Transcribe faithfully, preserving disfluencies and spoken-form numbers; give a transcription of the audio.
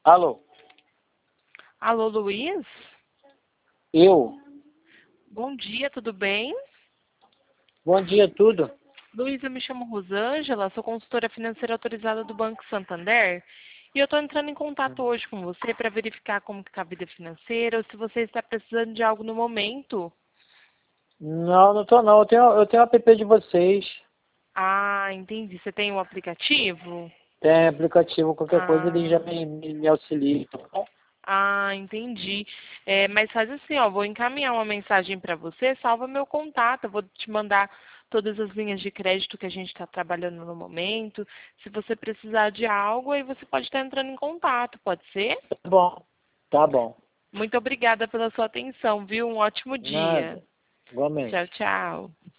Alô? Alô, Luiz? Eu? Bom dia, tudo bem? Bom dia, tudo? Luiz, eu me chamo Rosângela, sou consultora financeira autorizada do Banco Santander e eu estou entrando em contato hoje com você para verificar como está a vida financeira ou se você está precisando de algo no momento. Não, não tô não. Eu tenho, eu tenho o app de vocês. Ah, entendi. Você tem um aplicativo? Tem aplicativo, qualquer coisa ele já Ah, me, me, me auxilia. Tá bom? ah, entendi. É, mas faz assim, ó, vou encaminhar uma mensagem para você, salva meu contato, eu vou te mandar todas as linhas de crédito que a gente está trabalhando no momento. Se você precisar de algo, aí você pode estar entrando em contato, pode ser? Tá bom. Tá bom. Muito obrigada pela sua atenção, viu? Um ótimo dia. Nada. Igualmente. Tchau, tchau.